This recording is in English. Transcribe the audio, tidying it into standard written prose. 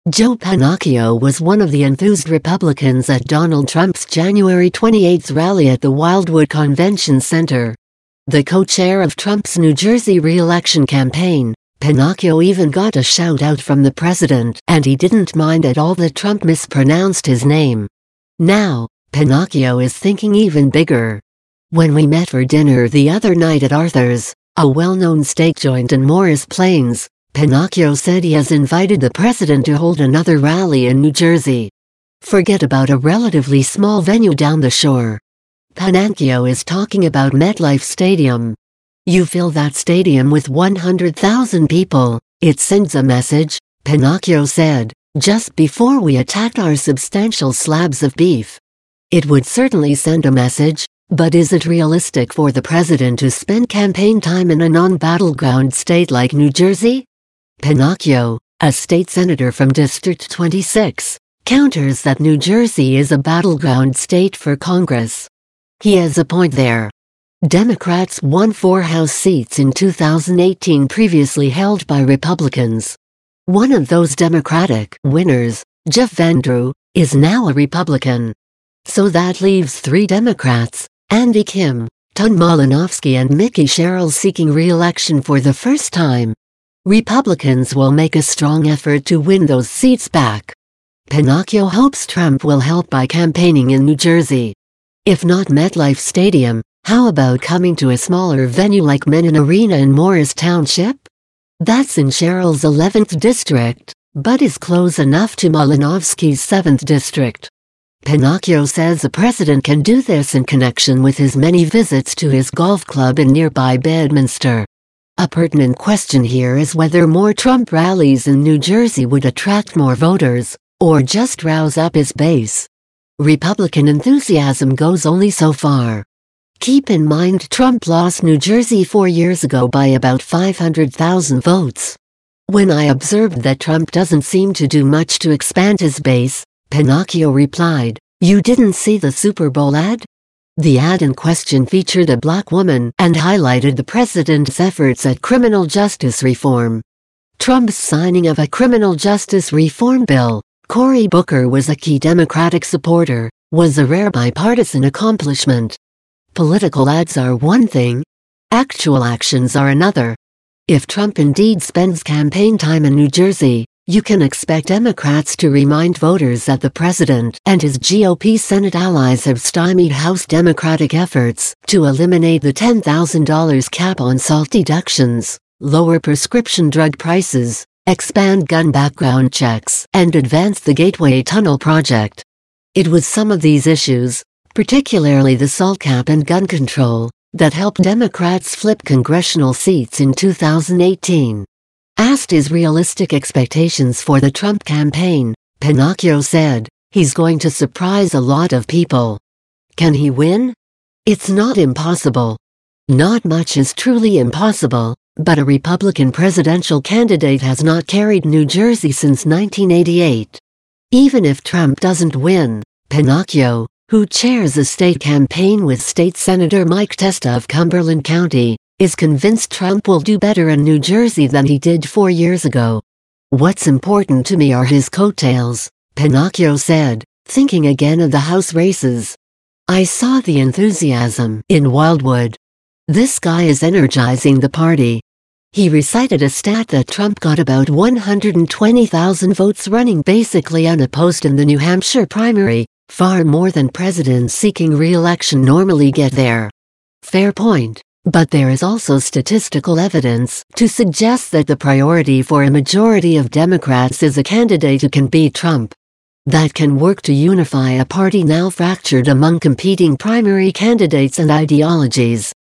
Joe Pennacchio was one of the enthused Republicans at Donald Trump's January 28 rally at the Wildwood Convention Center. The co-chair of Trump's New Jersey re-election campaign, Pennacchio even got a shout-out from the president, and he didn't mind at all that Trump mispronounced his name. Now, Pennacchio is thinking even bigger. When we met for dinner the other night at Arthur's, a well-known steak joint in Morris Plains, Pennacchio said he has invited the president to hold another rally in New Jersey. Forget about a relatively small venue down the shore. Pennacchio is talking about MetLife Stadium. You fill that stadium with 100,000 people, it sends a message, Pennacchio said, just before we attacked our substantial slabs of beef. It would certainly send a message, but is it realistic for the president to spend campaign time in a non-battleground state like New Jersey? Pennacchio, a state senator from District 26, counters that New Jersey is a battleground state for Congress. He has a point there. Democrats won 4 House seats in 2018 previously held by Republicans. One of those Democratic winners, Jeff Van Drew, is now a Republican. So that leaves 3 Democrats, Andy Kim, Tom Malinowski and Mickey Sherrill seeking re-election for the first time. Republicans will make a strong effort to win those seats back. Pennacchio hopes Trump will help by campaigning in New Jersey. If not MetLife Stadium, how about coming to a smaller venue like Menon Arena in Morris Township? That's in Sherrill's 11th district, but is close enough to Malinowski's 7th district. Pennacchio says the president can do this in connection with his many visits to his golf club in nearby Bedminster. A pertinent question here is whether more Trump rallies in New Jersey would attract more voters, or just rouse up his base. Republican enthusiasm goes only so far. Keep in mind Trump lost New Jersey 4 years ago by about 500,000 votes. When I observed that Trump doesn't seem to do much to expand his base, Pennacchio replied, "You didn't see the Super Bowl ad?" The ad in question featured a black woman and highlighted the president's efforts at criminal justice reform. Trump's signing of a criminal justice reform bill, Cory Booker was a key Democratic supporter, was a rare bipartisan accomplishment. Political ads are one thing, actual actions are another. If Trump indeed spends campaign time in New Jersey, you can expect Democrats to remind voters that the president and his GOP Senate allies have stymied House Democratic efforts to eliminate the $10,000 cap on SALT deductions, lower prescription drug prices, expand gun background checks, and advance the Gateway Tunnel project. It was some of these issues, particularly the SALT cap and gun control, that helped Democrats flip congressional seats in 2018. Asked his realistic expectations for the Trump campaign, Pennacchio said, "He's going to surprise a lot of people." Can he win? It's not impossible. Not much is truly impossible, but a Republican presidential candidate has not carried New Jersey since 1988. Even if Trump doesn't win, Pennacchio, who chairs a state campaign with State Senator Mike Testa of Cumberland County, is convinced Trump will do better in New Jersey than he did 4 years ago. "What's important to me are his coattails," Pennacchio said, thinking again of the House races. "I saw the enthusiasm in Wildwood. This guy is energizing the party." He recited a stat that Trump got about 120,000 votes running basically unopposed in the New Hampshire primary, far more than presidents seeking re-election normally get there. Fair point. But there is also statistical evidence to suggest that the priority for a majority of Democrats is a candidate who can beat Trump. That can work to unify a party now fractured among competing primary candidates and ideologies.